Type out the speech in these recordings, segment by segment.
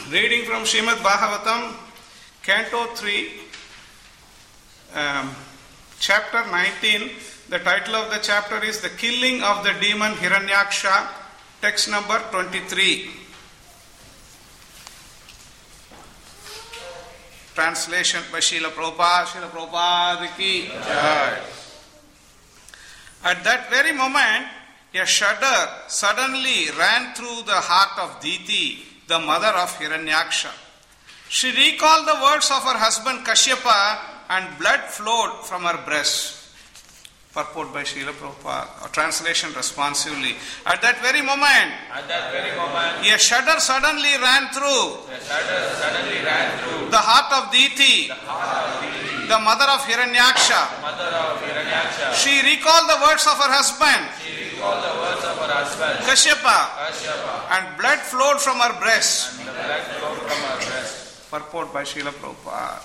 Reading from Srimad Bhagavatam, Canto 3, Chapter 19. The title of the chapter is The Killing of the Demon Hiranyaksha, text number 23. Translation by Srila Prabhupada ki Jai. At that very moment, a shudder suddenly ran through the heart of Diti, the mother of Hiranyaksha. She recalled the words of her husband Kashyapa and blood flowed from her breast. Purport by Srila Prabhupada, translation responsively. At that very moment, a shudder suddenly ran through the heart of Diti, the mother of Hiranyaksha. She recalled the words of her husband Kashyapa, and blood flowed from her breast. Purport by Srila Prabhupada.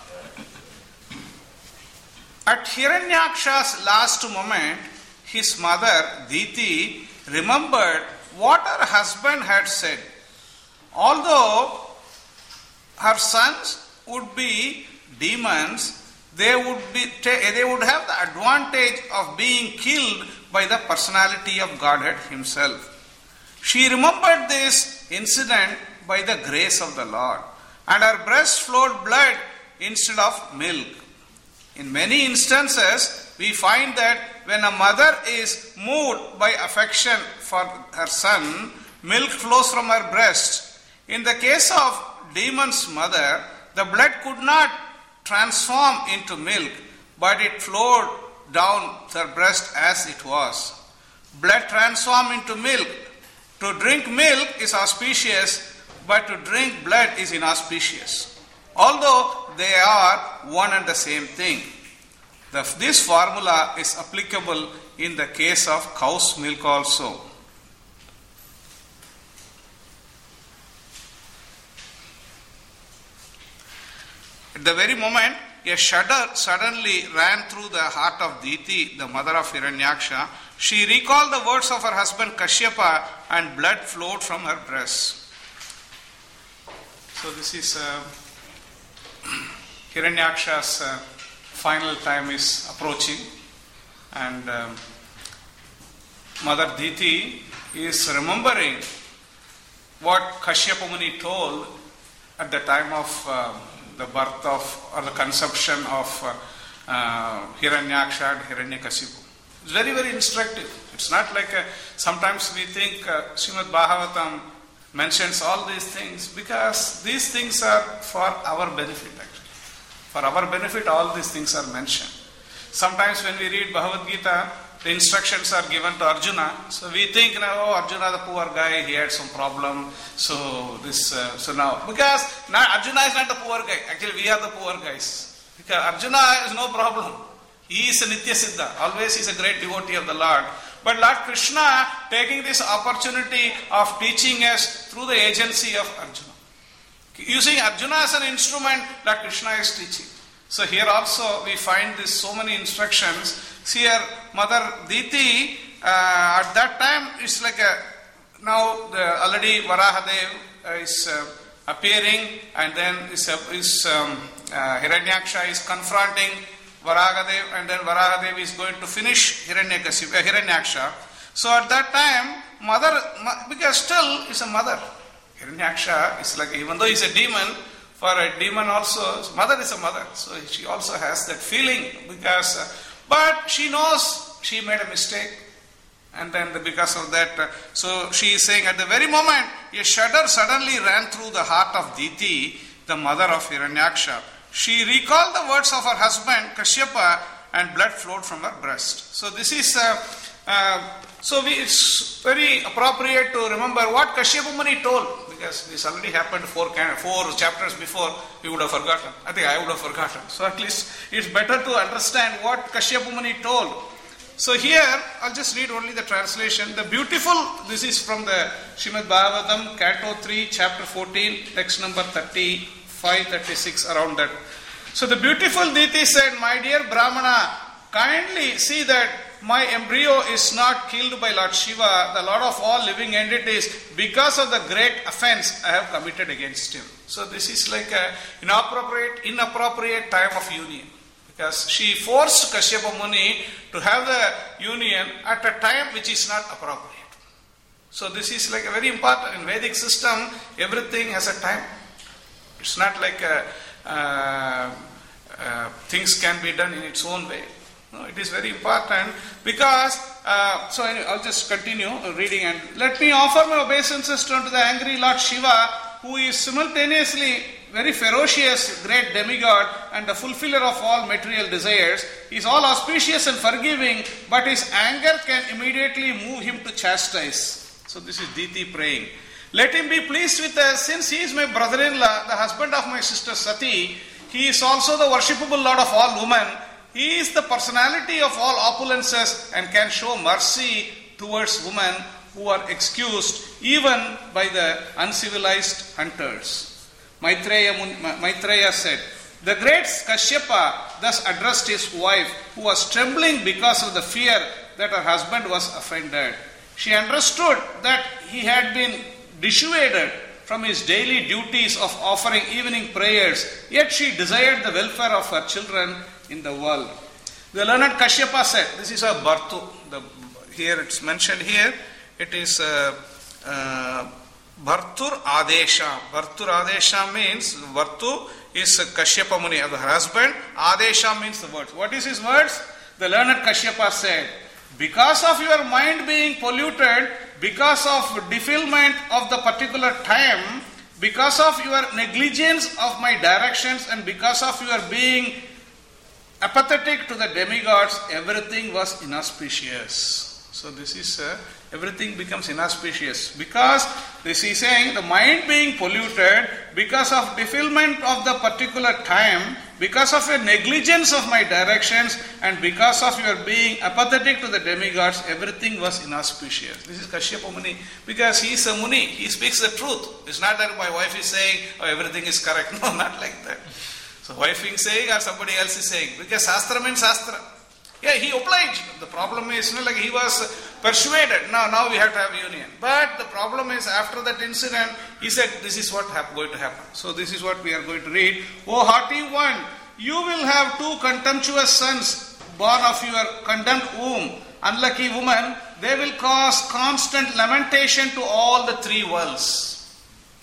At Hiranyaksha's last moment, his mother Diti remembered what her husband had said. Although her sons would be demons, they would have the advantage of being killed by the personality of Godhead himself. She remembered this incident by the grace of the Lord, and her breast flowed blood instead of milk. In many instances, we find that when a mother is moved by affection for her son, milk flows from her breast. In the case of demon's mother, the blood could not transform into milk, but it flowed down her breast as it was. Blood transformed into milk. To drink milk is auspicious, but to drink blood is inauspicious, although they are one and the same thing. This formula is applicable in the case of cow's milk also. At the very moment, a shudder suddenly ran through the heart of Diti, the mother of Hiranyaksha. She recalled the words of her husband Kashyapa, and blood flowed from her breast. So this is Hiranyaksha's final time is approaching, and Mother Diti is remembering what Kashyapa Muni told at the time of the birth of or the conception of Hiranyaksha and Hiranyakasipu. It's very, very instructive. It's not like sometimes we think Srimad Bhagavatam mentions all these things because these things are for our benefit actually. For our benefit, all these things are mentioned. Sometimes when we read Bhagavad Gita, the instructions are given to Arjuna. So we think, oh, Arjuna, the poor guy, he had some problem. So now, because Arjuna is not the poor guy. Actually, we are the poor guys. Because Arjuna has no problem. He is a Nitya Siddha. Always he is a great devotee of the Lord. But Lord Krishna taking this opportunity of teaching us through the agency of Arjuna. Using Arjuna as an instrument, Lord Krishna is teaching. So here also we find this so many instructions. See here, Mother Diti, at that time it's like now already Varahadev is appearing, and then Hiranyaksha is confronting Varahadev, and then Varahadev is going to finish Hiranyaksha. So at that time, mother, because still is a mother. Hiranyaksha is like, even though he's a demon, for a demon also, mother is a mother. So she also has that feeling because, but she knows she made a mistake. And then because of that, so she is saying at the very moment, a shudder suddenly ran through the heart of Diti, the mother of Hiranyaksha. She recalled the words of her husband Kashyapa, and blood flowed from her breast. So this is, it's very appropriate to remember what Kashyapa Muni told, because this already happened four chapters before. We would have forgotten. I think I would have forgotten. So at least it's better to understand what Kashyapa Muni told. So here, I'll just read only the translation. This is from the Srimad Bhagavatam, Canto 3, Chapter 14, text number 35, 36, around that. So the beautiful Diti said, "My dear Brahmana, kindly see that my embryo is not killed by Lord Shiva, the Lord of all living entities, because of the great offense I have committed against him. So this is like an inappropriate time of union. Because she forced Kashyapa Muni to have the union at a time which is not appropriate. So this is like a very important, in Vedic system, everything has a time. It's not like things can be done in its own way. No, it is very important because, so anyway, I'll just continue reading and let me offer my obeisances unto the angry Lord Shiva, who is simultaneously very ferocious, great demigod and the fulfiller of all material desires. He is all auspicious and forgiving, but his anger can immediately move him to chastise. So this is Diti praying. Let him be pleased with us, since he is my brother-in-law, the husband of my sister Sati. He is also the worshipable Lord of all women. He is the personality of all opulences and can show mercy towards women who are excused even by the uncivilized hunters. Maitreya said, the great Kashyapa thus addressed his wife, who was trembling because of the fear that her husband was offended. She understood that he had been dissuaded from his daily duties of offering evening prayers, yet she desired the welfare of her children in the world. The learned Kashyapa said, this is a Bhartu. Here it's mentioned here, it is Bhartur Adesha. Bhartur Adesha means, Bhartu is Kashyapa Muni, her husband. Adesha means the words. What is his words? The learned Kashyapa said, because of your mind being polluted, because of defilement of the particular time, because of your negligence of my directions, and because of your being apathetic to the demigods, everything was inauspicious. So this is, everything becomes inauspicious. Because, this is saying, the mind being polluted, because of defilement of the particular time, because of your negligence of my directions, and because of your being apathetic to the demigods, everything was inauspicious. This is Kashyapa Muni. Because he is a Muni, he speaks the truth. It's not that my wife is saying, oh, everything is correct. No, not like that. So wife is saying or somebody else is saying. Because Shastra means Shastra. Yeah, he obliged. The problem is, like he was persuaded. Now we have to have union. But the problem is, after that incident, he said, this is what going to happen. So this is what we are going to read. O haughty one, you will have two contemptuous sons born of your condemned womb. Unlucky woman, they will cause constant lamentation to all the three worlds.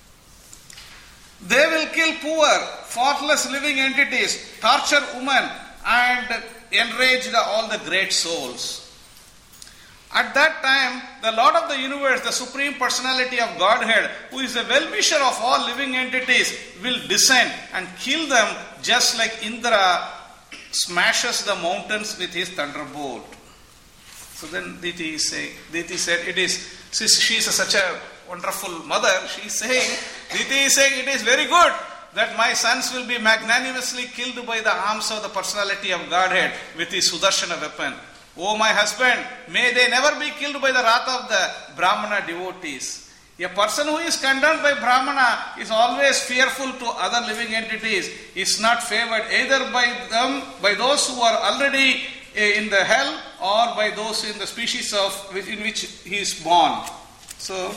They will kill poor, faultless living entities, torture women, and enraged all the great souls. At that time, the Lord of the universe, the Supreme Personality of Godhead, who is the well-wisher of all living entities, will descend and kill them just like Indra smashes the mountains with his thunderbolt. So then Diti said, it is, since she is such a wonderful mother, she is saying, Diti is saying, it is very good that my sons will be magnanimously killed by the arms of the personality of Godhead with his Sudarshana weapon. O my husband, may they never be killed by the wrath of the Brahmana devotees. A person who is condemned by Brahmana is always fearful to other living entities, is not favored either by them, by those who are already in the hell, or by those in the species in which he is born. So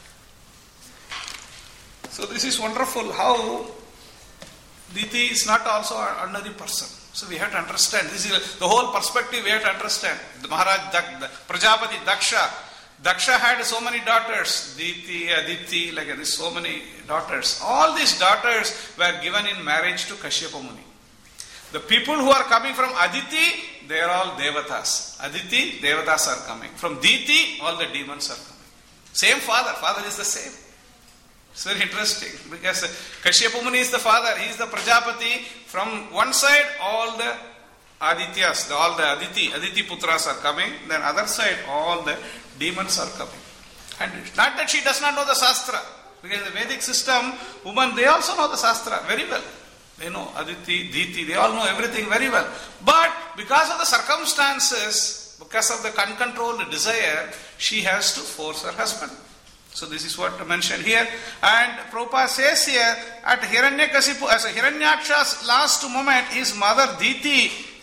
this is wonderful how Diti is not also an ordinary person. So we have to understand. This is the whole perspective we have to understand. The Maharaj Prajapati Daksha. Daksha had so many daughters. Diti, Aditi, like this, so many daughters. All these daughters were given in marriage to Kashyapa Muni. The people who are coming from Aditi, they are all Devatas. Aditi, Devatas are coming. From Diti, all the demons are coming. Same father. Father is the same. It's very interesting because Kashyapa Muni is the father, he is the Prajapati. From one side, all the Adityas, all the Aditi Putras are coming. Then other side, all the demons are coming. And it's not that she does not know the Shastra. Because in the Vedic system, women, they also know the Shastra very well. They know Aditi, Diti, they all know everything very well. But because of the circumstances, because of the uncontrolled desire, she has to force her husband. So this is what mentioned here. And Prabhupada says here, at Hiranyakasipu, as a Hiranyaksha's last moment, his mother Diti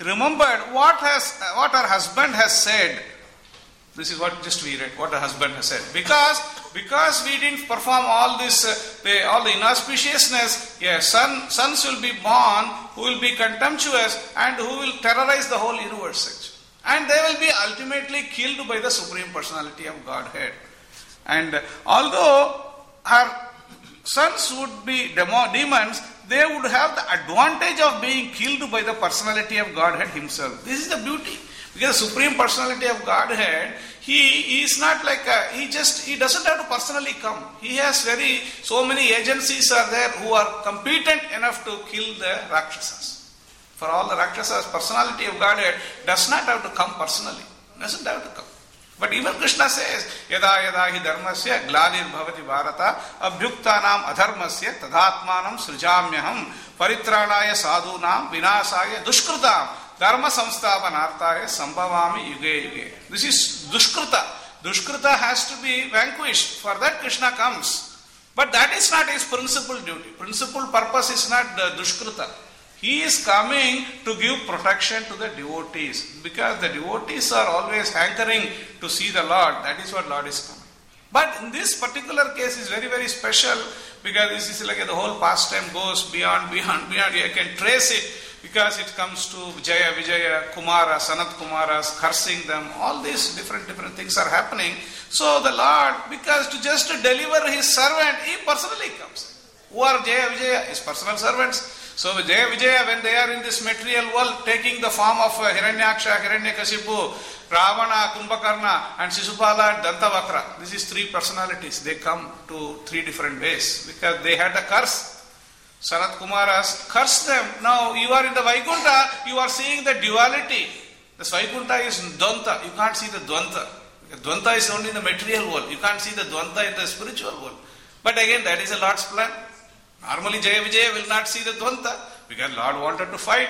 remembered what her husband has said. This is what just we read, what her husband has said. Because we didn't perform all this, all the inauspiciousness, sons will be born who will be contemptuous and who will terrorize the whole universe. And they will be ultimately killed by the Supreme Personality of Godhead. And although her sons would be demons, they would have the advantage of being killed by the personality of Godhead himself. This is the beauty. Because the Supreme Personality of Godhead, he is not like he doesn't have to personally come. He has so many agencies are there who are competent enough to kill the Rakshasas. For all the Rakshasas, personality of Godhead does not have to come personally. Doesn't have to come. But even Krishna says, Yada yada hi dharmasya glalir bhavati bharata abhyuktanam adharmasya tadhatmanam srijamyaham paritranaya sadhunam vinasaya dushkrutam dharma samsthapanarthaya sambhavami yuge yuge. This is dushkrita. Dushkrita has to be vanquished. For that Krishna comes. But that is not his principal duty. Principal purpose is not the dushkrita. He is coming to give protection to the devotees, because the devotees are always hankering to see the Lord. That is what Lord is coming. But in this particular case is very, very special, because this is like the whole pastime goes beyond. You can trace it, because it comes to Vijaya, Kumara, Sanat Kumaras, cursing them. All these different things are happening. So the Lord, because just to deliver his servant, he personally comes. Who are Jaya, his personal servants? So Jaya Vijaya, when they are in this material world, taking the form of Hiranyaksha, Hiranyakashipu, Ravana, Kumbhakarna, and Sisupala and Dantavakra. This is three personalities. They come to three different ways, because they had a curse. Sanat Kumaras curse them. Now you are in the Vaikuntha, you are seeing the duality. The Vaikuntha is Dvanta. You can't see the Dvanta. Dvanta is only in the material world. You can't see the Dvanta in the spiritual world. But again, that is a Lord's plan. Normally Jaya Vijaya will not see the Dvanta, because Lord wanted to fight.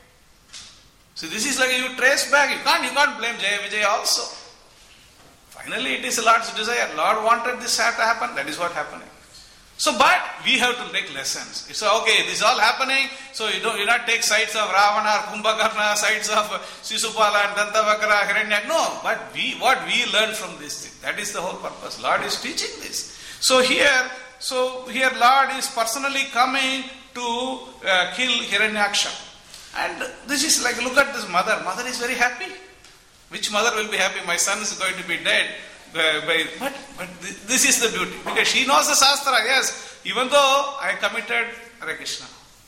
So this is like you trace back. You can't blame Jaya Vijaya also. Finally it is the Lord's desire. Lord wanted this to happen. That is what happened. So, but we have to take lessons. It's okay, this is all happening, so you not take sides of Ravana or Kumbhakarna, sides of Sisupala and Dantavakra, Hiranyak. No, but what we learn from this thing, that is the whole purpose. Lord is teaching this. So here Lord is personally coming to kill Hiranyaksha. And this is like, look at this mother. Mother is very happy. Which mother will be happy? My son is going to be dead. But this is the beauty, because she knows the Shastra. Yes, even though I committed Hare Krishna,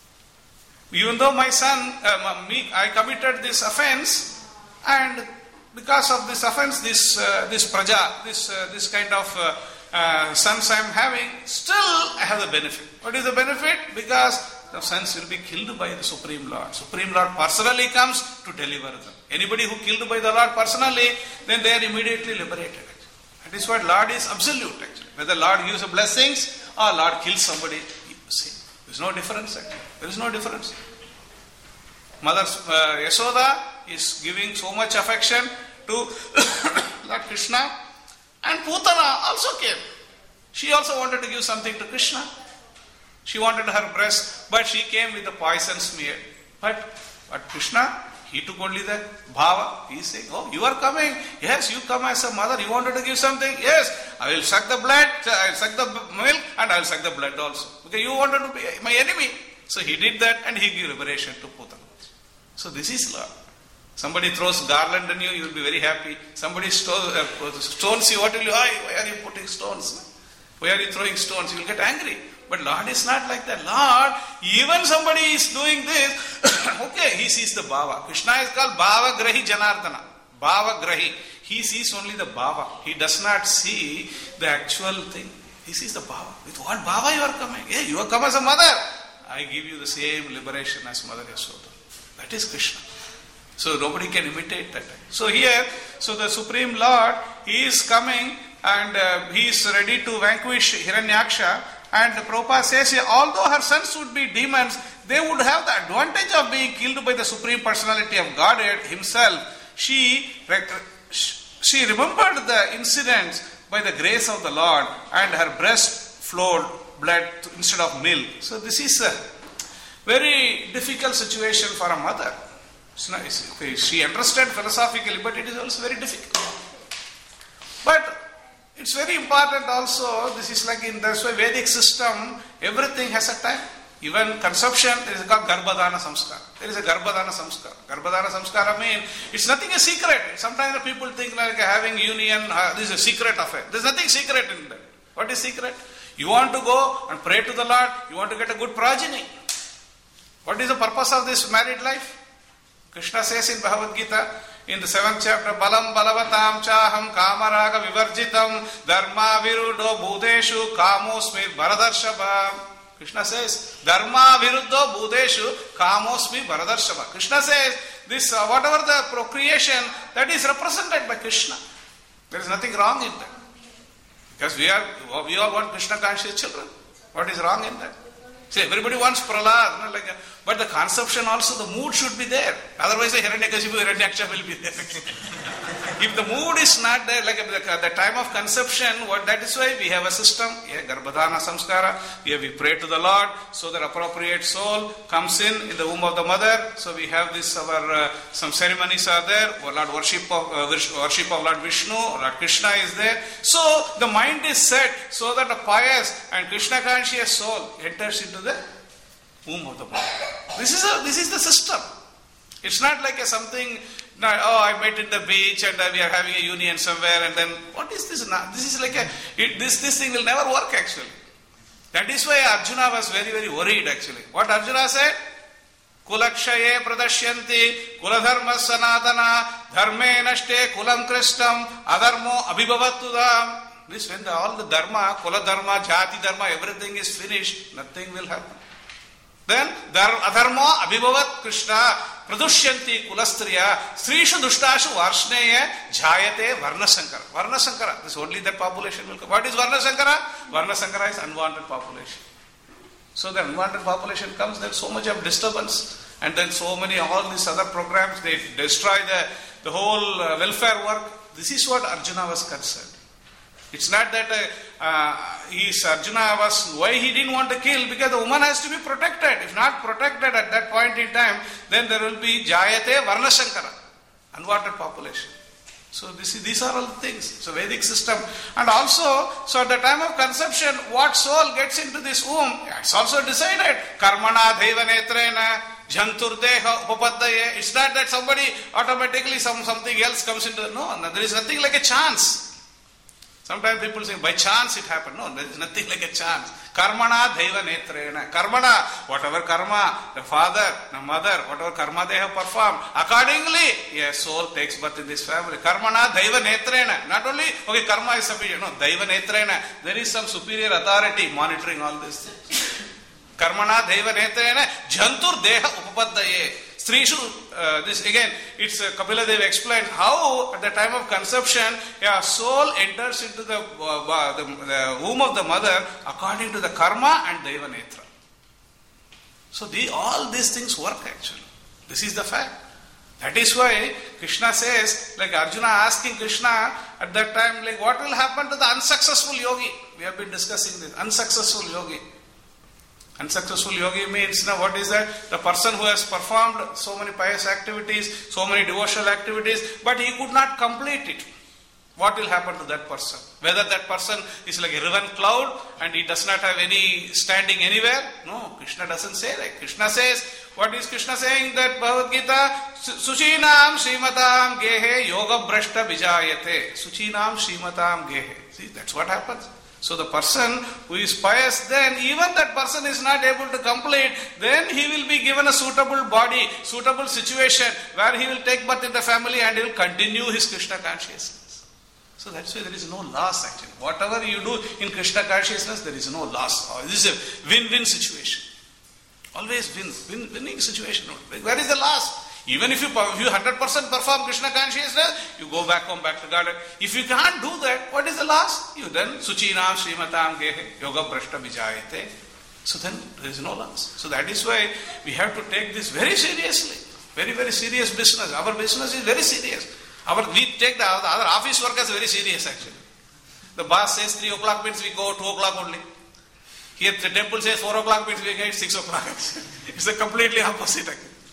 even though my son, I committed this offense, and because of this offense, this praja, this kind of sons I am having, still I have the benefit. What is the benefit? Because the sons will be killed by the Supreme Lord. Supreme Lord personally comes to deliver them. Anybody who killed by the Lord personally, then they are immediately liberated. That is what Lord is absolute actually. Whether Lord gives the blessings or Lord kills somebody, same. There is no difference actually. There is no difference. Mother Yashoda is giving so much affection to Lord Krishna, and Putana also came. She also wanted to give something to Krishna. She wanted her breast, but she came with the poison smeared. But Krishna, he took only the bhava. He is saying, oh, you are coming. Yes, you come as a mother. You wanted to give something. Yes, I will suck the blood, I will suck the milk, and I will suck the blood also. Because you wanted to be my enemy. So he did that, and he gave liberation to Putana. So this is Lord. Somebody throws garland on you, you will be very happy. Somebody stones you, what will you? Why are you putting stones? Why are you throwing stones? You will get angry. But Lord is not like that. Lord, even somebody is doing this, okay, he sees the bhava. Krishna is called Bhava Grahi Janardana. Bhava Grahi. He sees only the bhava. He does not see the actual thing. He sees the bhava. With what bhava you are coming? Yeah, you have come as a mother. I give you the same liberation as Mother Yashoda. That is Krishna. So nobody can imitate that. So here, the Supreme Lord, he is coming and he is ready to vanquish Hiranyaksha. And Prabhupada says here, although her sons would be demons, they would have the advantage of being killed by the Supreme Personality of Godhead himself. She remembered the incidents by the grace of the Lord, and her breast flowed blood instead of milk. So this is a very difficult situation for a mother. She understood philosophically, but it is also very difficult. But it's very important also, this is like in the Vedic system, everything has a time. Even conception, there is a Garbhadana Samskara. There is a Garbhadana Samskara. Garbhadana Samskara means it's nothing a secret. Sometimes the people think like having union, this is a secret affair. There's nothing secret in that. What is secret? You want to go and pray to the Lord, you want to get a good progeny. What is the purpose of this married life? Krishna says in Bhagavad Gita, in the 7th chapter, Balam balavatam chaham kamaraga vivarjitam dharma viruddho bhudeshu kamosmi bharadarshava. Krishna says, dharma viruddho bhudeshu kamosmi bharadarshava. Krishna says, this whatever the procreation, that is represented by Krishna. There is nothing wrong in that. Because we all want Krishna conscious children. What is wrong in that? See, everybody wants Prahlad, but the conception also, the mood should be there. Otherwise, the Hiranyakashipu, Hiranyaksha will be there. If the mood is not there, like the time of conception, that is why we have a system, Garbhadana Samskara, we pray to the Lord, so that appropriate soul comes in the womb of the mother. So we have this, some ceremonies are there, Lord worship of Lord Vishnu, Lord Krishna is there. So the mind is set so that a pious and Krishna conscious soul enters into the womb of the mother. This is the system. It's not like something, I met in the beach and we are having a union somewhere and then, what is this now? This is like this thing will never work actually. That is why Arjuna was very, very worried actually. What Arjuna said? Kulakshaye pradashyanti kuladharma sanatana dharme nashte kulam kristam adharmo abhibhavattudam. This when all the dharma, kula dharma, jati dharma, everything is finished, nothing will happen. Then adharmo abhibhavat Krishna pradushyanti kulastriya strishu dushtashu varshneya jayate varnasankara. Varnasankara, this only that population will come. What is Varnasankara? Varnasankara is unwanted population. So the unwanted population comes, there is so much of disturbance, and then so many, all these other programs, they destroy the whole welfare work. This is what Arjuna was concerned. It's not that Arjuna was, why he didn't want to kill, because the woman has to be protected. If not protected at that point in time, then there will be Jayate Varnasankara, unwanted population. So these are all the things. It's a Vedic system. And also, so at the time of conception, what soul gets into this womb, it's also decided. Karmana Devanetrena Janturdeha Upapaddaye. It's not that somebody automatically something else comes into, no, there is nothing like a chance. Sometimes people say, by chance it happened. No, there is nothing like a chance. Karmana daiva netrena. Karmana, whatever karma, the father, the mother, whatever karma they have performed, accordingly, a soul takes birth in this family. Karmana daiva netrena. Not only, okay, karma is sufficient. No, daiva netrena. There is some superior authority monitoring all these things. Karmana daiva netrena. Jantur deha upapaddaye. This again, it's Kapila Deva explained how at the time of conception, a soul enters into the womb of the mother according to the karma and Deva Netra. So all these things work actually. This is the fact. That is why Krishna says, like Arjuna asking Krishna at that time, like what will happen to the unsuccessful yogi? We have been discussing this. Unsuccessful yogi. Unsuccessful yogi means, now what is that? The person who has performed so many pious activities, so many devotional activities, but he could not complete it. What will happen to that person? Whether that person is like a riven cloud and he does not have any standing anywhere? No, Krishna doesn't say that. Krishna says, what is Krishna saying? That Bhagavad Gita, Suchinam Srimatam Gehe Yoga Brashta Vijayate. Suchinam Srimatam Gehe. See, that's what happens. So the person who is pious, then even that person is not able to complete, then he will be given a suitable body, suitable situation where he will take birth in the family and he will continue his Krishna consciousness. So that's why there is no loss actually. Whatever you do in Krishna consciousness, there is no loss. This is a win-win situation. Always winning situation. Where is the loss? Even if you 100% perform Krishna consciousness, you go back home, back to garden. If you can't do that, what is the loss? You then, Suchinam Srimatam Gehe Yoga Brashta Vijayate. So then there is no loss. So that is why we have to take this very seriously. Very, very serious business. Our business is very serious. We take the other office work as very serious actually. The boss says 3 o'clock means we go 2 o'clock only. Here the temple says 4 o'clock means we get 6 o'clock. It's a completely opposite actually.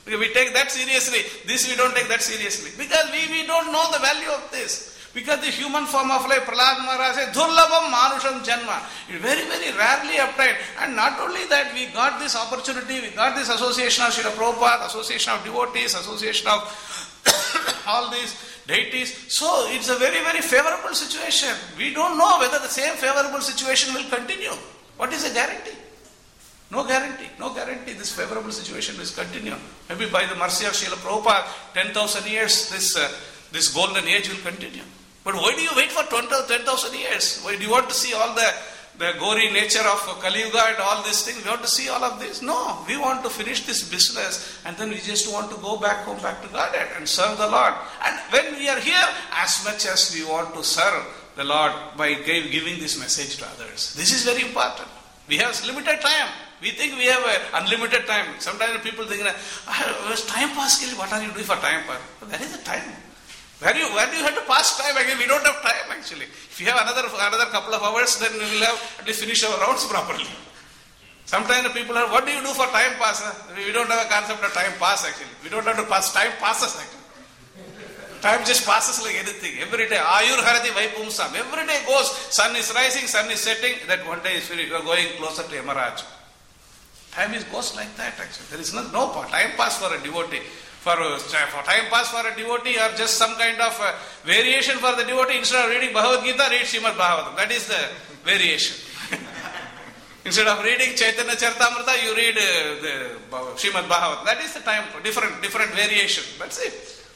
We take that seriously. This we don't take that seriously. Because we don't know the value of this. Because the human form of life, Prahlad Maharaj says, Durlabham Manusham Janma. Very, very rarely obtained. And not only that, we got this opportunity, we got this association of Srila Prabhupada, association of devotees, association of all these deities. So it's a very, very favorable situation. We don't know whether the same favorable situation will continue. What is the guarantee? No guarantee. No guarantee this favorable situation will continue. Maybe by the mercy of Srila Prabhupada, 10,000 years this golden age will continue. But why do you wait for 10,000 years? Why do you want to see all the gory nature of Kali Yuga and all these things? We want to see all of this? No. We want to finish this business and then we just want to go back home, back to Godhead and serve the Lord. And when we are here, as much as we want to serve the Lord by giving this message to others. This is very important. We have limited time. We think we have unlimited time. Sometimes people think, time pass, what are you doing for time pass? That is the time. Where do you have to pass time? Again, we don't have time actually. If you have another couple of hours, then we will have at least finish our rounds properly. Sometimes the people are, what do you do for time pass? We don't have a concept of time pass actually. We don't have to pass, time passes actually. Time just passes like anything. Every day, Ayur Harati Vaipumsam. Every day goes, sun is rising, sun is setting, that one day is finished. You are going closer to Yamaraj. Time goes like that actually. There is no time pass for a devotee. For time pass for a devotee or just some kind of variation for the devotee, instead of reading Bhagavad Gita, read Srimad Bhagavatam. That is the variation. Instead of reading Chaitanya Charitamrita, you read the Srimad Bhagavatam. That is the time for different variation. That's it.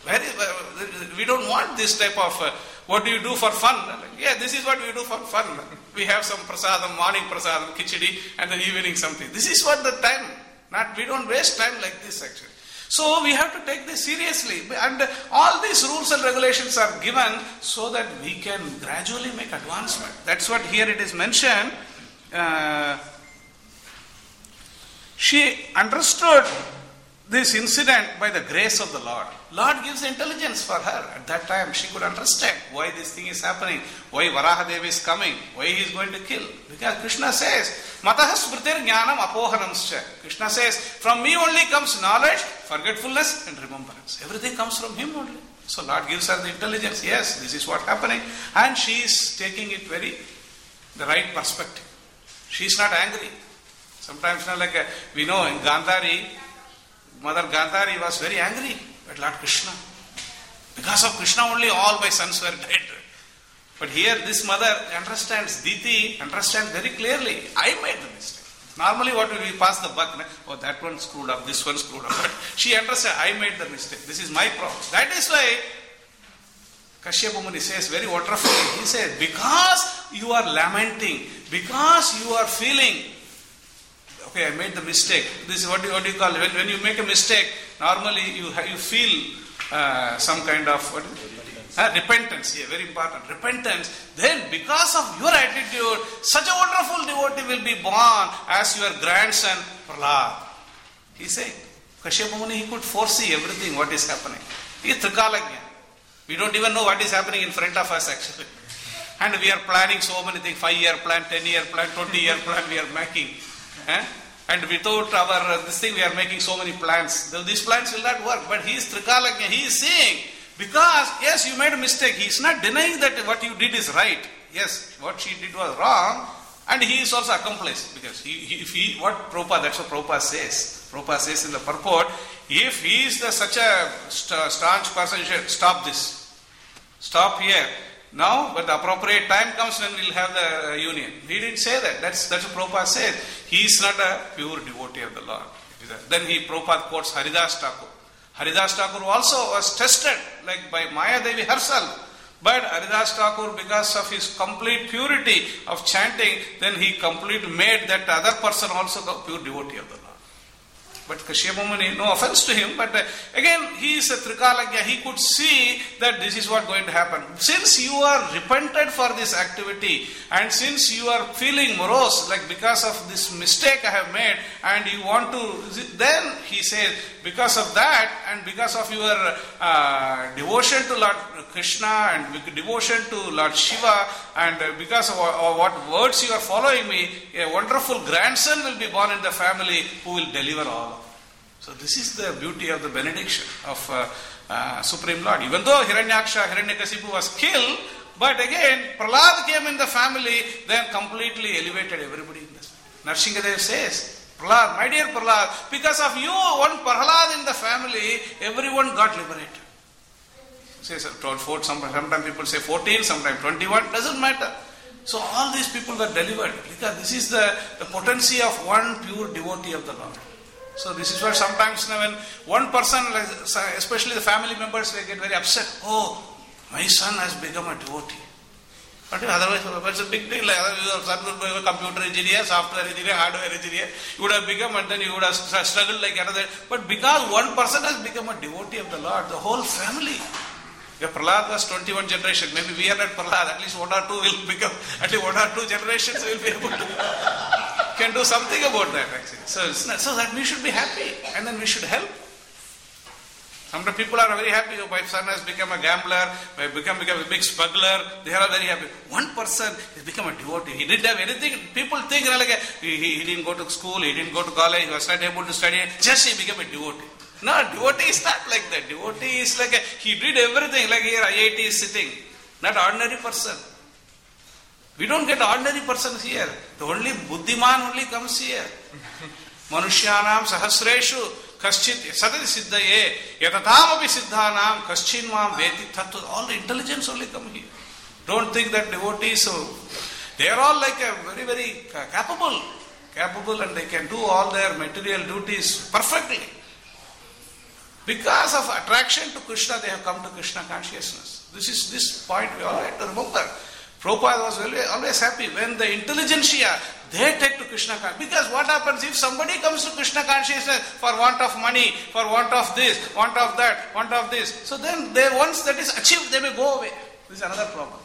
We don't want this type of, what do you do for fun? Yeah, this is what we do for fun. We have some prasadam, morning prasadam, khichdi, and then evening something. This is what the time, we don't waste time like this actually. So we have to take this seriously. And all these rules and regulations are given so that we can gradually make advancement. That's what here it is mentioned. She understood this incident by the grace of the Lord. Lord gives intelligence for her. At that time she could understand why this thing is happening, why Varahadev is coming, why he is going to kill. Because Krishna says, Mataha smritir jnanam apohanamscha. Krishna says, from me only comes knowledge, forgetfulness and remembrance. Everything comes from him only. So Lord gives her the intelligence. Yes, this is what is happening. And she is taking it the right perspective. She is not angry. Sometimes we know in Gandhari, Mother Gandhari was very angry at Lord Krishna. Because of Krishna only all my sons were dead. But here this mother understands, Diti understands very clearly, I made the mistake. Normally what will we pass the buck? Oh, that one screwed up, this one screwed up. But she understands, I made the mistake. This is my problem. That is why Kashyapa Muni says very wonderfully, he says, because you are lamenting, because you are feeling, okay, I made the mistake. This is what do you call it? When you make a mistake, normally you feel some kind of repentance. Yeah, very important. Repentance. Then, because of your attitude, such a wonderful devotee will be born as your grandson Prahlad. He said, Kashyapa Muni, he could foresee everything what is happening. He is Trikalagnya. We don't even know what is happening in front of us actually. And we are planning so many things, 5-year plan, 10-year plan, 20-year plan we are making. And without this thing we are making so many plans. These plans will not work. But he is Trikalagnya. He is saying, because yes, you made a mistake. He is not denying that what you did is right. Yes, what she did was wrong. And he is also accomplice. Because that's what Prabhupada says. Prabhupada says in the purport, if he is such a staunch person, he should stop this. Stop here. Now, when the appropriate time comes, when we will have the union. He didn't say that. That's what Prabhupada said. He is not a pure devotee of the Lord. Then Prabhupada quotes Haridas Thakur. Haridas Thakur also was tested, like by Maya Devi herself. But Haridas Thakur, because of his complete purity of chanting, then he completely made that other person also a pure devotee of the Lord. But Kashyapa Muni, no offense to him, but again, he is a Trikalagya. He could see that this is what going to happen. Since you are repented for this activity, and since you are feeling morose, like because of this mistake I have made, and you want to, then he says, because of that, and because of your devotion to Lord Krishna, and devotion to Lord Shiva, and because of what words you are following me, a wonderful grandson will be born in the family who will deliver all. So this is the beauty of the benediction of Supreme Lord. Even though Hiranyakasipu was killed, but again, Prahlad came in the family, then completely elevated everybody in this. Narsinghadev says, Prahlad, my dear Prahlad, because of you, one Prahlad in the family, everyone got liberated. Sometimes people say 14, sometimes 21, doesn't matter. So all these people were delivered because this is the potency of one pure devotee of the Lord. So this is why sometimes when one person, especially the family members, they get very upset. Oh, my son has become a devotee. But otherwise, it's a big deal. Your son will be a computer engineer, software engineer, hardware engineer. You would have become, and then you would have struggled like another. But because one person has become a devotee of the Lord, the whole family. If Prahlad was 21 generation, maybe we are not Prahlad, at least one or two will become, at least one or two generations will be able to, can do something about that actually. So that we should be happy and then we should help. Sometimes people are very happy, oh, my son has become a gambler, become a big smuggler, they are very happy. One person has become a devotee, he didn't have anything, people think like he didn't go to school, he didn't go to college, he was not able to study, just he became a devotee. No, devotee is not like that. Devotee is like he did everything, like here IIT is sitting. Not ordinary person. We don't get ordinary persons here. The only Buddhiman only comes here. Manushyanam sahasreshu kaschit sadati siddhaye yatatam api siddhanam kaschin mam veti tattva. All the intelligence only come here. Don't think that devotees, they are all like very, very capable and they can do all their material duties perfectly. Because of attraction to Krishna, they have come to Krishna consciousness. This point we all have to remember. Prabhupada was always happy when the intelligentsia, they take to Krishna consciousness. Because what happens if somebody comes to Krishna consciousness for want of money, for want of this, want of that, want of this. So then once that is achieved, they may go away. This is another problem.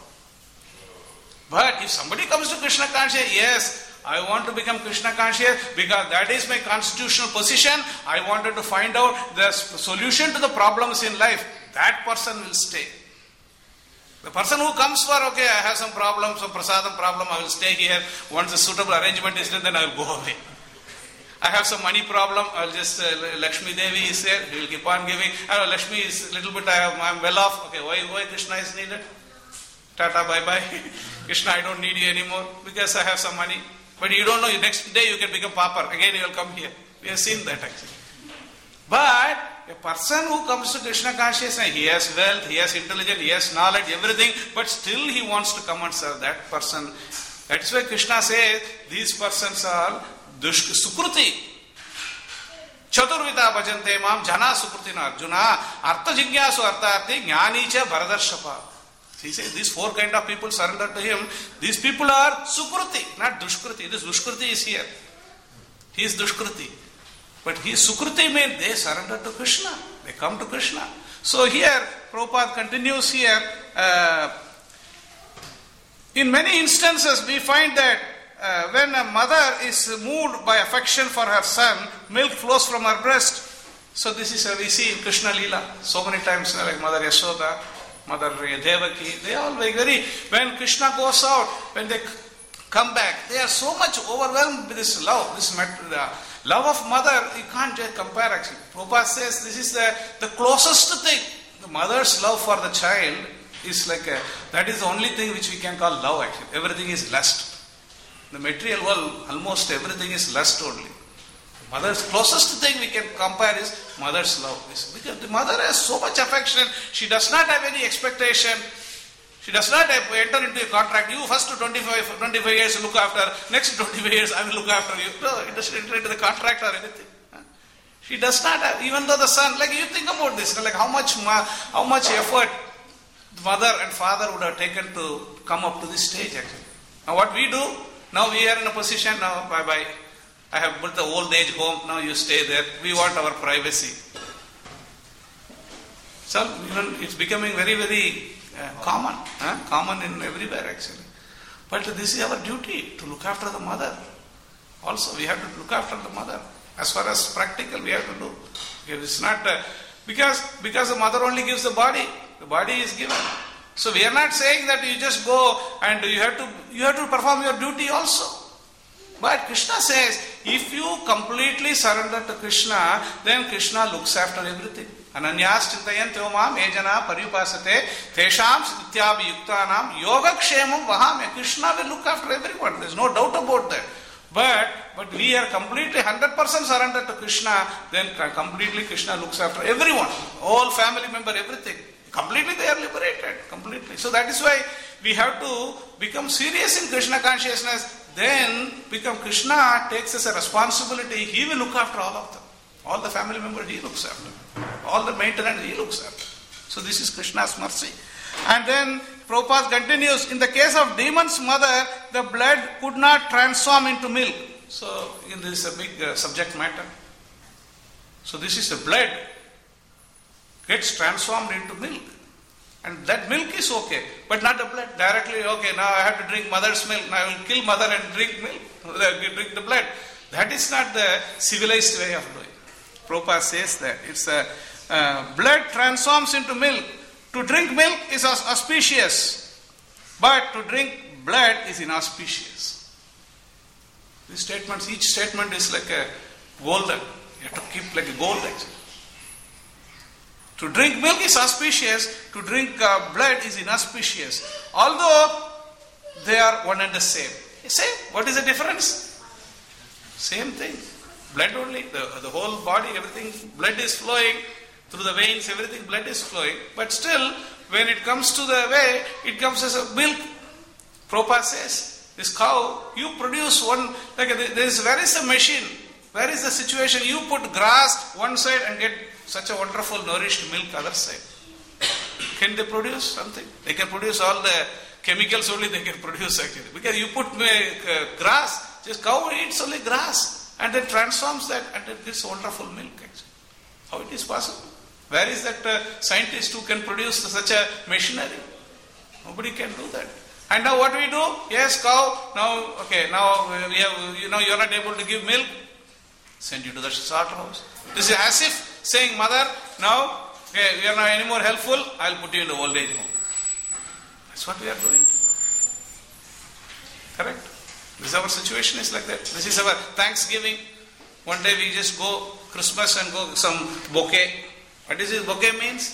But if somebody comes to Krishna consciousness, yes, I want to become Krishna conscious because that is my constitutional position. I wanted to find out the solution to the problems in life. That person will stay. The person who comes for, okay, I have some problem, some prasadam problem, I will stay here. Once a suitable arrangement is done, then I will go away. I have some money problem, I will just, Lakshmi Devi is there, he will keep on giving. Lakshmi is a little bit, I am well off. Okay, why Krishna is needed? Tata, bye-bye. Krishna, I don't need you anymore because I have some money. But you don't know, next day you can become pauper. Again you will come here. We have seen that actually. But a person who comes to Krishna consciousness, he has wealth, he has intelligence, he has knowledge, everything, but still he wants to come and serve that person. That's why Krishna says, these persons are sukruti. Chaturvita bhajante mam jana sukrutina arjuna artha jigyasu artharthi jnanicha bharadarshapa. He says these four kind of people surrender to him. These people are sukruti, not dushkruti. This dushkruti is here. He is dushkruti. But he is sukruti means they surrender to Krishna. They come to Krishna. So here, Prabhupada continues here. In many instances, we find that when a mother is moved by affection for her son, milk flows from her breast. So this is we see in Krishna Leela. So many times like Mother Yashoda, Mother Devaki, they all very, when Krishna goes out, when they come back, they are so much overwhelmed with this love, the love of mother, you can't just compare actually. Prabhupada says this is the closest thing. The mother's love for the child is like that is the only thing which we can call love actually. Everything is lust. The material world, almost everything is lust only. Mother's closest thing we can compare is mother's love. Because the mother has so much affection, she does not have any expectation. She does not enter into a contract. You first 25 years look after, next 25 years I will look after you. No, it doesn't enter into the contract or anything. She does not have, even though the son, like you think about this, like how much effort the mother and father would have taken to come up to this stage actually. Now what we do, now we are in a position, now bye-bye. I have built the old age home, now you stay there. We want our privacy. So, it's becoming very, very common. Common in everywhere actually. But this is our duty to look after the mother. Also, we have to look after the mother. As far as practical, we have to do. It's not because the mother only gives the body is given. So we are not saying that you just go and you have to perform your duty also. But Krishna says, if you completely surrender to Krishna, then Krishna looks after everything. Ananyas chintayanto mam ejana paripasate tesham sityabhi yuktanam yogakshemam vahame. Krishna will look after everyone. There is no doubt about that. But we are completely 100% surrendered to Krishna, then completely Krishna looks after everyone. All family member, everything. Completely they are liberated. Completely. So that is why we have to become serious in Krishna consciousness. Then become Krishna takes as a responsibility. He will look after all of them. All the family members he looks after. All the maintenance he looks after. So this is Krishna's mercy. And then Prabhupada continues, in the case of demon's mother, the blood could not transform into milk. So this is a big subject matter. So this is the blood gets transformed into milk. And that milk is okay, but not the blood. Directly, okay, now I have to drink mother's milk. Now I will kill mother and drink milk, drink the blood. That is not the civilized way of doing. Prabhupada says that. It's blood transforms into milk. To drink milk is auspicious, but to drink blood is inauspicious. These statements, each statement is like a golden. You have to keep like a gold actually. To drink milk is auspicious, to drink blood is inauspicious. Although they are one and the same. Same. What is the difference? Same thing. Blood only. The whole body, everything, blood is flowing through the veins, everything, blood is flowing. But still, when it comes to the way, it comes as a milk. Prabhupada says, this cow, you produce one, like where is the machine? Where is the situation? You put grass one side and get such a wonderful nourished milk other side. Can they produce something? They can produce all the chemicals only they can produce actually. Because you put grass, just cow eats only grass and then transforms that and it gives wonderful milk actually. How it is possible? Where is that scientist who can produce such a machinery? Nobody can do that. And now what we do? Yes, cow, now we have, you are not able to give milk. Send you to the slaughterhouse. This is as if saying, mother, now we are not any more helpful, I will put you in the old age home. That's what we are doing. Correct? This is our situation is like that. This is our Thanksgiving. One day we just go Christmas and go some bouquet. What is this bouquet means?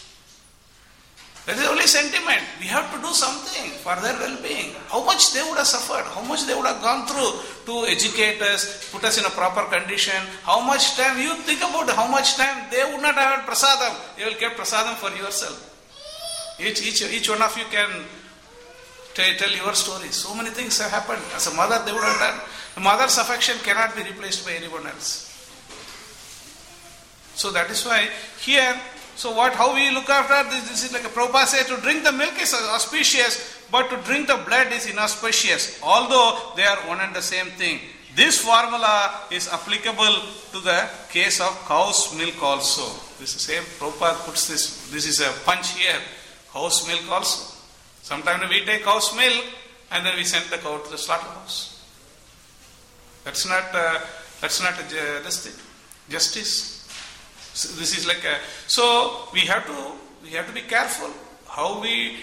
That is only sentiment. We have to do something for their well-being. How much they would have suffered, how much they would have gone through to educate us, put us in a proper condition, how much time, you think about how much time they would not have had prasadam. You will get prasadam for yourself. Each one of you can tell your story. So many things have happened. As a mother, they would have done. The mother's affection cannot be replaced by anyone else. So that is why here, so how we look after this is like a Prabhupada says, to drink the milk is auspicious, but to drink the blood is inauspicious, although they are one and the same thing. This formula is applicable to the case of cow's milk also. This is the same, Prabhupada puts this is a punch here, cow's milk also. Sometimes we take cow's milk and then we send the cow to the slaughterhouse. That's not justice. So this is like so we have to be careful how we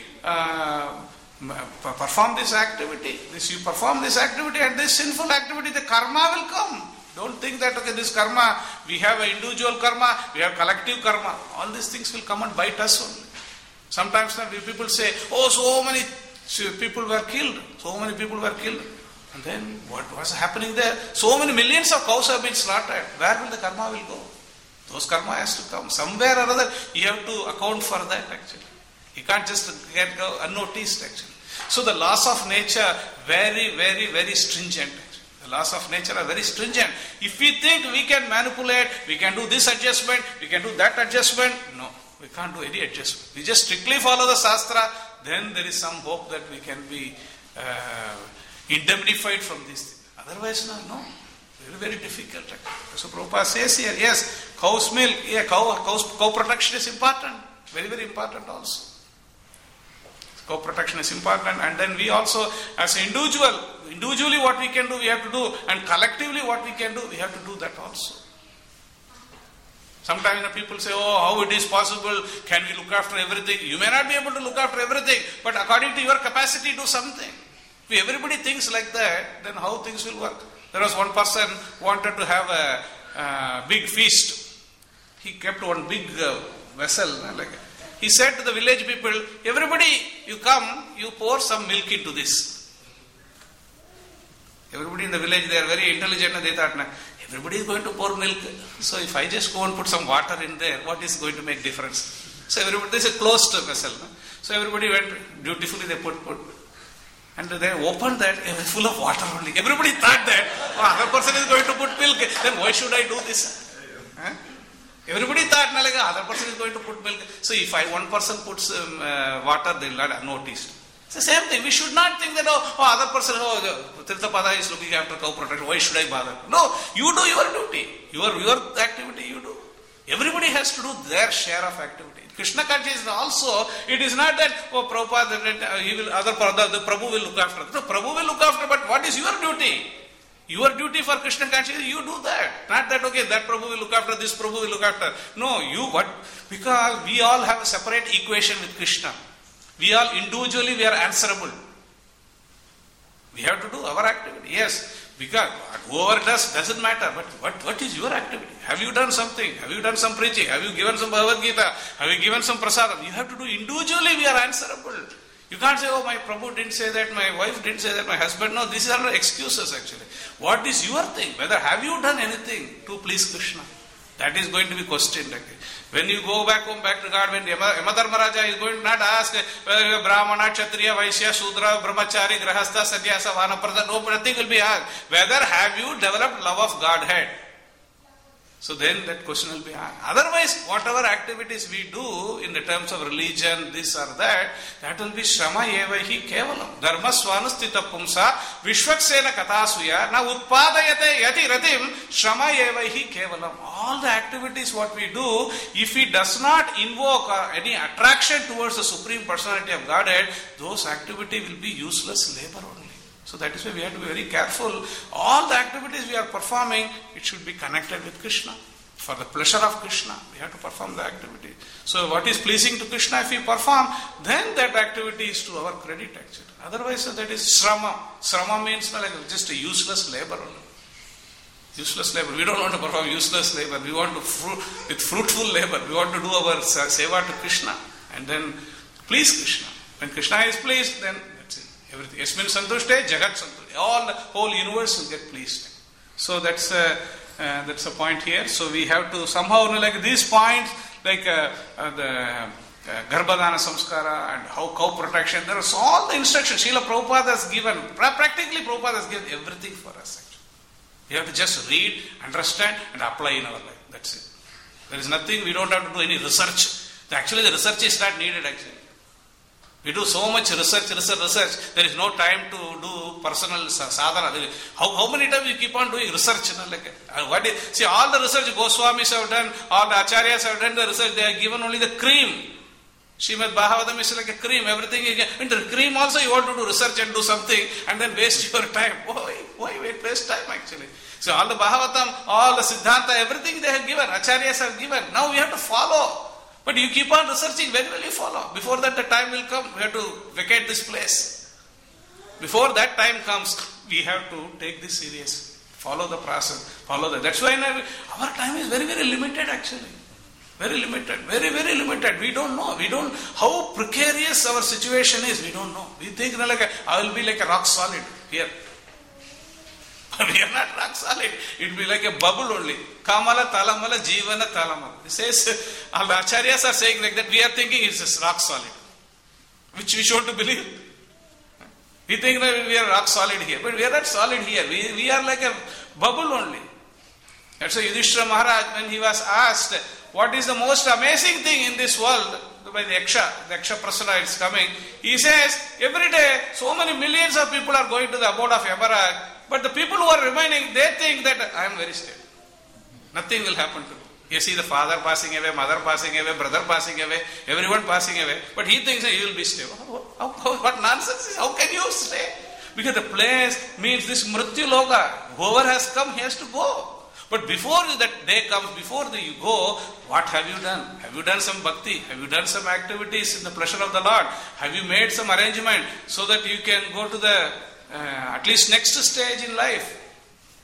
perform this activity. You perform this activity and this sinful activity, the karma will come. Don't think that this karma, we have an individual karma, we have collective karma. All these things will come and bite us only. Sometimes people say, oh, so many people were killed. So many people were killed. And then what was happening there? So many millions of cows have been slaughtered. Where will the karma will go? Those karma has to come. Somewhere or other, you have to account for that actually. You can't just go unnoticed actually. So the laws of nature, very, very, very stringent. The laws of nature are very stringent. If we think we can manipulate, we can do this adjustment, we can do that adjustment, no, we can't do any adjustment. We just strictly follow the Shastra, then there is some hope that we can be indemnified from this thing. Otherwise, no. Very, very difficult. So Prabhupada says here, yes, cow's milk, cow protection is important. Very, very important also. Cow protection is important, and then we also, as an individually what we can do, we have to do, and collectively what we can do, we have to do that also. Sometimes people say, oh, how it is possible, can we look after everything? You may not be able to look after everything, but according to your capacity, do something. If everybody thinks like that, then how things will work? There was one person wanted to have a big feast. He kept one big vessel. He said to the village people, everybody, you come, you pour some milk into this. Everybody in the village, they are very intelligent and they thought, everybody is going to pour milk. So if I just go and put some water in there, what is going to make difference? So everybody, this is a closed vessel. So everybody went, dutifully they put. And they opened that, full of water only. Everybody thought that, other person is going to put milk, then why should I do this? Everybody thought, other person is going to put milk. So if one person puts water, they will not notice. It's the same thing. We should not think that, other person, Tirthapada is looking after cow protection, why should I bother? No, you do your duty. Your activity you do. Everybody has to do their share of activity. Krishna consciousness also, it is not that, Prabhupada, the Prabhu will look after. No, Prabhu will look after, but what is your duty? Your duty for Krishna consciousness, you do that. Not that, that Prabhu will look after, this Prabhu will look after. No, because we all have a separate equation with Krishna. We all individually, we are answerable. We have to do our activity. Yes, because whoever does doesn't matter. But what is your activity? Have you done something? Have you done some preaching? Have you given some Bhagavad Gita? Have you given some prasadam? You have to do individually, we are answerable. You can't say, my Prabhu didn't say that, my wife didn't say that, my husband. No, these are excuses actually. What is your thing? Whether have you done anything to please Krishna? That is going to be questioned again. When you go back home, back to God, when Yamadharmaraja is going to not ask Brahmana, Kshatriya, Vaishya, Shudra, Brahmachari, Grahastha, Sannyasa, Vanaprastha, no, nothing will be asked. Whether have you developed love of Godhead? So then that question will be asked. Otherwise, whatever activities we do in the terms of religion, this or that will be Shrama Evahi Kevalam. Dharma Swanustita Pumsa Vishwaksena Katasuya Na Utpadayate Yati Ratim Shrama Evahi Kevalam. All the activities what we do, if it does not invoke any attraction towards the Supreme Personality of Godhead, those activities will be useless labor only. So that is why we have to be very careful. All the activities we are performing, it should be connected with Krishna. For the pleasure of Krishna, we have to perform the activity. So what is pleasing to Krishna, if we perform, then that activity is to our credit actually. Otherwise, that is srama. Srama means just a useless labor only. Useless labor. We don't want to perform useless labor. We want to with fruitful labor. We want to do our seva to Krishna and then please Krishna. When Krishna is pleased, then everything. Yasmin santushte, jagat santushte. All the whole universe will get pleased. So that's a point here. So we have to somehow these points, the Garbhadana Samskara and how cow protection. There is all the instructions. Srila Prabhupada has given. Practically Prabhupada has given everything for us. Actually, we have to just read, understand, and apply in our life. That's it. There is nothing. We don't have to do any research. Actually, the research is not needed. Actually. We do so much research. There is no time to do personal sadhana. How many times you keep on doing research? See, all the research Goswamis have done, all the Acharyas have done the research. They have given only the cream. Srimad Bhagavatam is like a cream. Everything is in the cream also you want to do research and do something and then waste your time. Why waste time actually? So all the Bhagavatam, all the Siddhanta, everything they have given. Acharyas have given. Now we have to follow. But you keep on researching, when will you follow? Before that the time will come, we have to vacate this place. Before that time comes, we have to take this serious. Follow the process. Follow that. That's why our time is very, very limited actually. Very limited. Very, very limited. We don't know. How precarious our situation is, we don't know. We think I will be like a rock solid here. But we are not rock solid. It will be like a bubble only. Kamala, talamala, jivana, talamala. It says, all the acharyas are saying like that. We are thinking it's just rock solid. Which we should believe. We think that we are rock solid here. But we are not solid here. We are like a bubble only. That's why Yudhishthira Maharaj, when he was asked, what is the most amazing thing in this world? By the Yaksha Prasana is coming. He says, every day, so many millions of people are going to the abode of Yamaraj. But the people who are remaining, they think that I am very stable. Nothing will happen to me. You see the father passing away, mother passing away, brother passing away, everyone passing away. But he thinks that he will be stable. What nonsense is? How can you stay? Because the place means this Mrityu Loka. Whoever has come, he has to go. But before that day comes, before you go, what have you done? Have you done some bhakti? Have you done some activities in the pleasure of the Lord? Have you made some arrangement so that you can go to the at least next stage in life?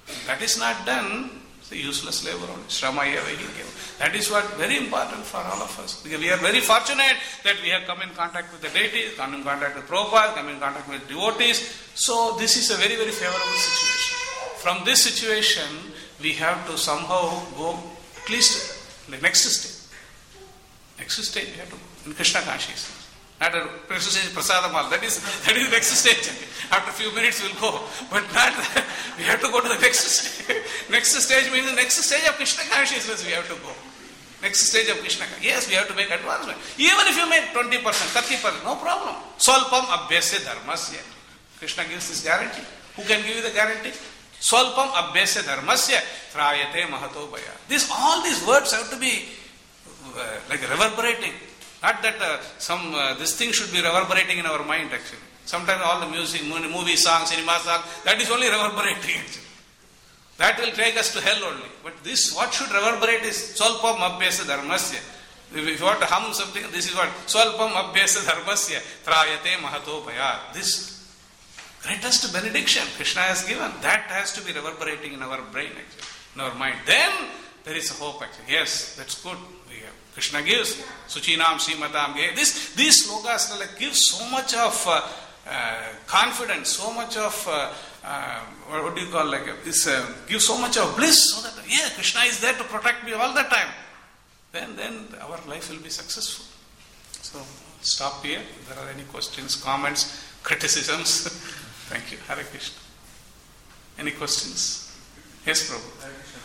That is not done, it's a useless labor only. Shrama eva hi. That is what very important for all of us. Because we are very fortunate that we have come in contact with the deities, come in contact with Prabhupada, come in contact with devotees. So this is a very, very favorable situation. From this situation, we have to somehow go at least the next stage. Next stage we have to go in Krishna consciousness. Not a next stage Prasadamal. That is the next stage. After a few minutes we'll go. But not that. We have to go to the next stage. Next stage means the next stage of Krishna consciousness we have to go. Next stage of Krishna consciousness. Yes, we have to make advancement. Even if you make 20%, 30%, no problem. Swalpam abhyasya dharmasya. Krishna gives this guarantee. Who can give you the guarantee? Swalpam abhyasya dharmasya trayate mahato bhaya. All these words have to be like reverberating. Not that this thing should be reverberating in our mind actually. Sometimes all the music, movie songs, cinema songs, that is only reverberating actually. That will take us to hell only. But this, what should reverberate is Swalpam abhyasa dharmasya. If you want to hum something, this is what Swalpam abhyasa dharmasya trayate mahato bhaya. This greatest benediction Krishna has given, that has to be reverberating in our brain actually, in our mind. Then there is a hope actually. Yes, that's good. Krishna gives Suchinam Srimatam Ge. These slokas give so much of confidence, so much of what do you call give so much of bliss, so that Krishna is there to protect me all the time. Then our life will be successful. So stop here. If there are any questions, comments, criticisms. Thank you. Hare Krishna. Any questions? Yes, Prabhu. Hare Krishna.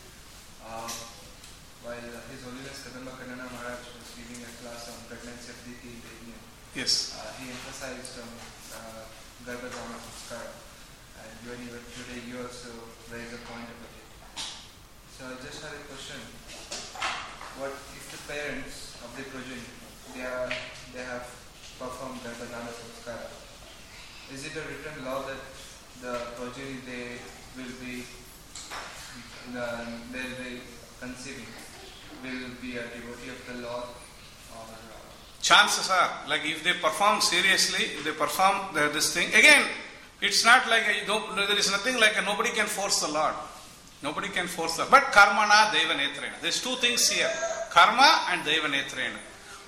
While His Holiness Kadamba Kanana Maharaj was giving a class on pregnancy of Diti in the evening, yes, he emphasized on Garbhadhana Samskara, and today you also raised a point about it. So I just had a question. What if the parents of the progeny, they have performed Garbhadhana Samskara? Is it a written law that the progeny they will be conceiving will be a devotee of the Lord? Or chances are, like if they perform seriously, if they perform this thing, again, it's not like there is nothing like nobody can force the Lord. Nobody can force the But karmana deva netrena. There's two things here. Karma and deva netrena.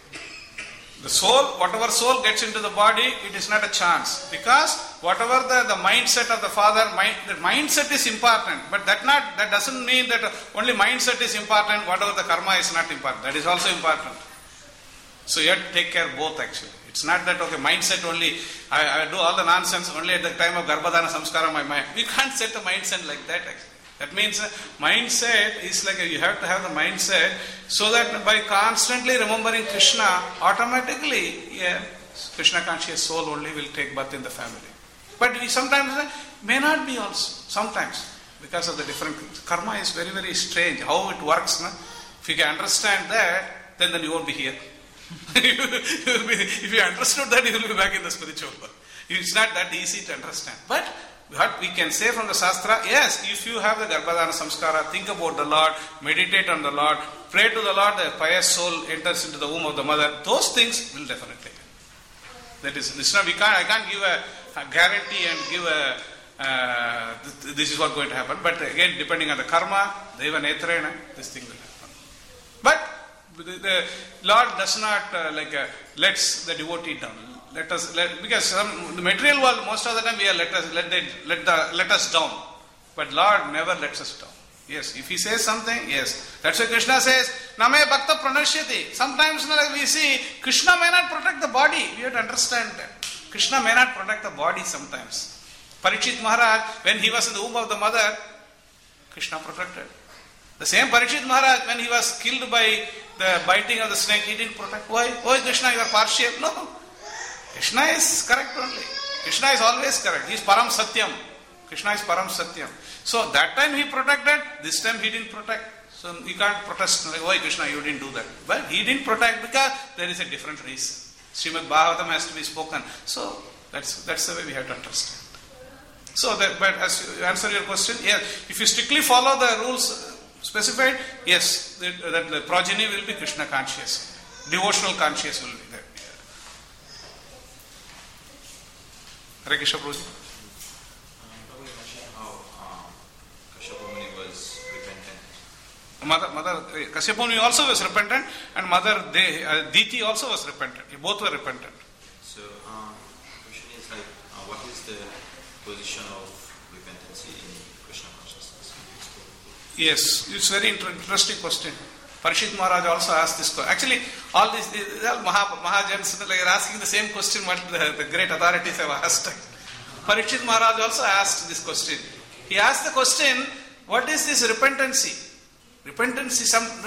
The soul, whatever soul gets into the body, it is not a chance. Because whatever the mindset of the father, the mindset is important. But that doesn't mean that only mindset is important, whatever the karma is not important. That is also important. So you have to take care of both actually. It's not that, mindset only, I do all the nonsense only at the time of Garbhadhana Samskara, my mind. We can't set a mindset like that actually. That means mindset is like you have to have the mindset so that by constantly remembering Krishna, automatically, Krishna conscious soul only will take birth in the family. But we sometimes may not be also, sometimes, because of the different karma is very, very strange. How it works, if you can understand that, then you won't be here. If you understood that, you will be back in the spiritual world. It's not that easy to understand. But what we can say from the Shastra, yes, if you have the Garbhadhana Samskara, think about the Lord, meditate on the Lord, pray to the Lord, the pious soul enters into the womb of the mother, those things will definitely happen. That is, I can't give a guarantee and give this is what going to happen. But again, depending on the karma, deva netrena, this thing will happen. But the Lord does not lets the devotee down. Because the material world, most of the time we are let us down. But Lord never lets us down. Yes, if He says something, yes. That's why Krishna says, Name Bhakta Pranashyati. Sometimes we see Krishna may not protect the body. We have to understand that. Krishna may not protect the body sometimes. Parikshit Maharaj, when he was in the womb of the mother, Krishna protected. The same Parikshit Maharaj, when he was killed by the biting of the snake, he didn't protect. Why? Why Krishna, you are partial? No. Krishna is correct only. Krishna is always correct. He is Param Satyam. Krishna is Param Satyam. So that time he protected, this time he didn't protect. So you can't protest, why Krishna, you didn't do that. But he didn't protect because there is a different reason. Srimad Bhagavatam has to be spoken. So that's the way we have to understand. So but as you answer your question, yes, if you strictly follow the rules specified, yes, the progeny will be Krishna conscious. Devotional conscious will be there. Hare Krishna Prabhuji. Probably mentioned how Mother Kasyapa Muni also was repentant, and Mother Diti also was repentant. Both were repentant. So, question is like, what is the position of repentance in Krishna consciousness? Yes, it's very interesting question. Parishit Maharaj also asked this question. Actually, all these all Mahajans are asking the same question what the great authorities have asked. Parishit Maharaj also asked this question. He asked the question, what is this repentancy? Repentancy,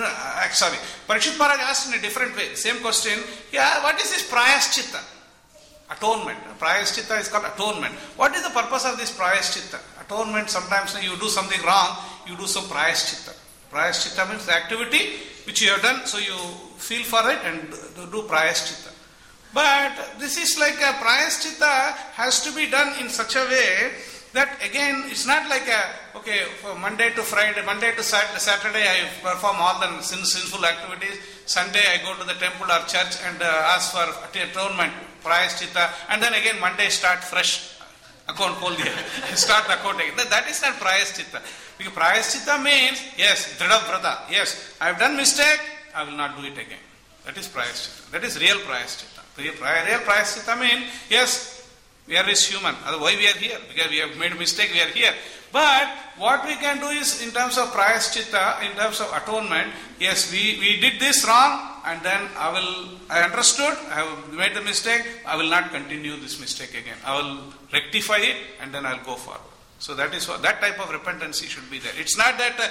Parishit Maharaj asked in a different way. Same question. Yeah, what is this prayaschitta? Atonement. Prayaschitta is called atonement. What is the purpose of this prayaschitta? Atonement, sometimes you do something wrong, you do some prayaschitta. Prayaschitta means the activity which you have done, so you feel for it and do prayaschitta. But this is like a prayaschitta has to be done in such a way that again it's not like for Monday to Friday, Monday to Saturday I perform all the sinful activities. Sunday I go to the temple or church and ask for atonement, prayaschitta, and then again Monday start fresh. Account hold here. Start the account again. That is not prayaschitta. Because prayaschitta means, yes, dhrida vrata. Yes, I have done mistake, I will not do it again. That is prayaschitta. That is real prayaschitta. Real prayaschitta means, yes, we are human. Otherwise we are here. Because we have made a mistake, we are here. But what we can do is, in terms of prayaschitta, in terms of atonement, yes, we did this wrong, and then I understood, I have made the mistake, I will not continue this mistake again. I will rectify it, and then I will go forward. So that is what, that type of repentancy should be there. It's not that,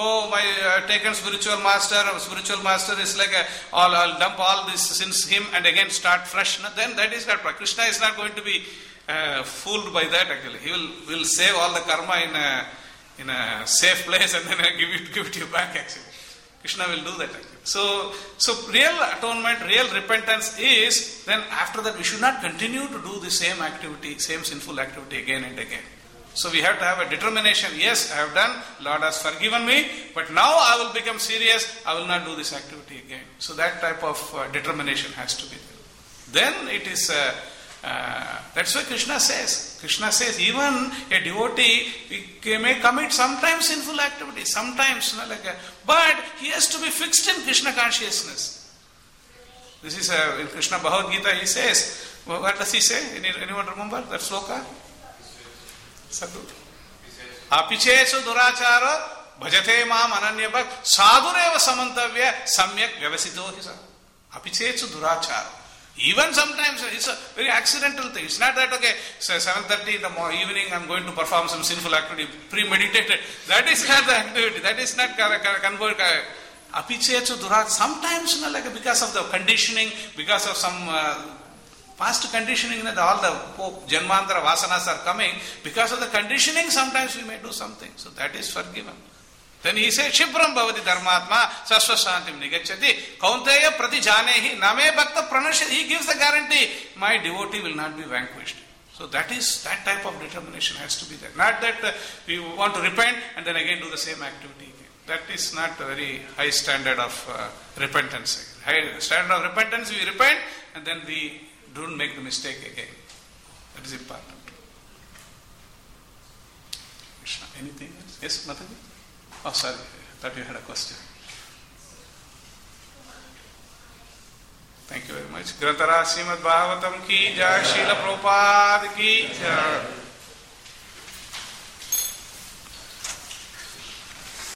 my taken spiritual master is like, I'll dump all this since him and again start fresh. No, then that is not, Krishna is not going to be fooled by that actually. He will save all the karma in a safe place and then give it you back actually. Krishna will do that actually. So real atonement, real repentance is, then after that we should not continue to do the same activity, same sinful activity again and again. So we have to have a determination. Yes, I have done, Lord has forgiven me, but now I will become serious, I will not do this activity again. So that type of determination has to be there. Then it is, that's why Krishna says, even a devotee may commit sometimes sinful activity, sometimes, but he has to be fixed in Krishna consciousness. This is in Krishna Bhagavad Gita, he says, what does he say? Anyone remember that sloka? Sadhu. Apichesu durachara bhajate maam ananyabhak sadhureva samantavya samyak vyavasito hisa. Apichesu durachara. Even sometimes it's a very accidental thing. It's not that, okay, so 7:30 in the evening I'm going to perform some sinful activity, premeditated. That is not the activity. That is not convert. Apichesu durachara. Sometimes, because of the conditioning, because of some past conditioning, all the Janmantara vasanas are coming. Because of the conditioning, sometimes we may do something. So that is forgiven. Then he says, Shibram bhavati dharmatma sasva shantim nigacchati kaunteya prati janehi name bhakta pranashati. He gives the guarantee, my devotee will not be vanquished. So that type of determination has to be there. Not that we want to repent and then again do the same activity again. That is not a very high standard of repentance. High standard of repentance, we repent and then we don't make the mistake again. That is important. Krishna, anything else? Yes, Mataji? Oh, sorry. I thought you had a question. Thank you very much. Grantara Srimad Bhagavatam ki jai, Srila Prabhupada ki jai.